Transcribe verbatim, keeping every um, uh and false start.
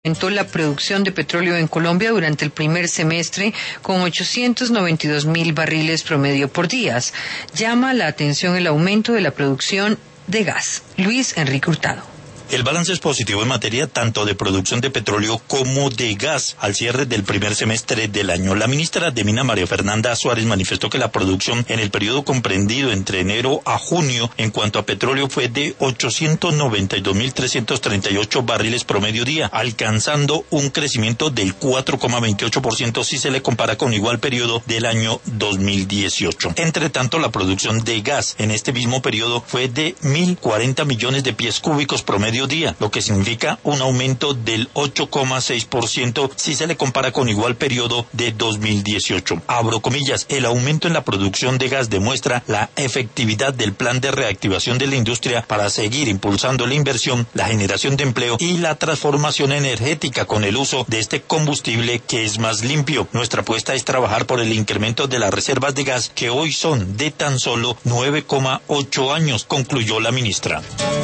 Aumentó la producción de petróleo en Colombia durante el primer semestre con ochocientos noventa y dos mil barriles promedio por día. Llama la atención el aumento de la producción de gas. Luis Enrique Hurtado. El balance es positivo en materia tanto de producción de petróleo como de gas al cierre del primer semestre del año. La ministra de Minas, María Fernanda Suárez, manifestó que la producción en el periodo comprendido entre enero a junio en cuanto a petróleo fue de ochocientos noventa y dos mil trescientos treinta y ocho barriles promedio día, alcanzando un crecimiento del cuatro coma veintiocho por ciento si se le compara con igual periodo del año dos mil dieciocho. Entre tanto, la producción de gas en este mismo periodo fue de mil cuarenta millones de pies cúbicos promedio día, lo que significa un aumento del ocho coma seis por ciento si se le compara con igual periodo de dos mil dieciocho. Abro comillas, el aumento en la producción de gas demuestra la efectividad del plan de reactivación de la industria para seguir impulsando la inversión, la generación de empleo y la transformación energética con el uso de este combustible que es más limpio. Nuestra apuesta es trabajar por el incremento de las reservas de gas que hoy son de tan solo nueve coma ocho años, concluyó la ministra.